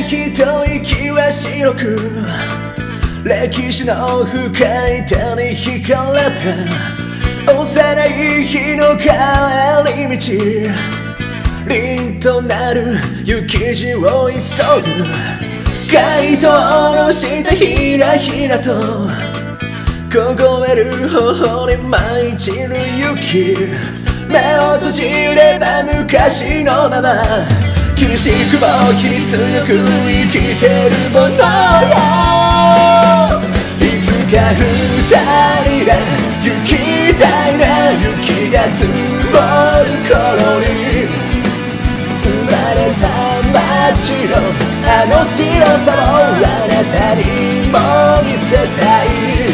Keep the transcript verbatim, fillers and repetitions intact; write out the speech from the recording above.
一息は白く歴史の深い手に惹かれた幼い日の帰り道凛となる雪地を急ぐ街灯の下ひらひらと凍える頬に舞い散る雪目を閉じれば昔のまま厳しくも日々強く生きてるものよいつか二人が行きたいな雪が積もる頃に生まれた街のあの白さをあなたにも見せたい